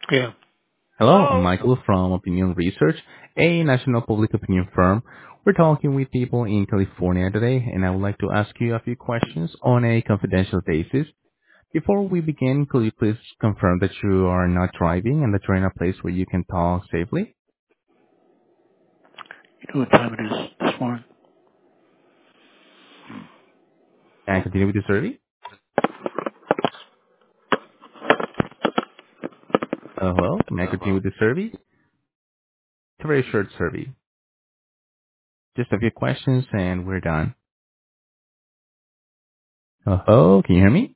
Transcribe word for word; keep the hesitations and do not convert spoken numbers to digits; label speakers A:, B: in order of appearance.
A: Yeah.
B: Hello, I'm
A: Hello.
B: Michael from Opinion Research, a national public opinion firm. We're talking with people in California today, and I would like to ask you a few questions on a confidential basis. Before we begin, could you please confirm that you are not driving and that you're in a place where you can talk safely?
A: You know what time it is this morning?
B: And continue with the survey? Uh, hello, may I continue with the survey? It's a very short survey. Just a few questions and we're done. Uh, hello, can you hear me?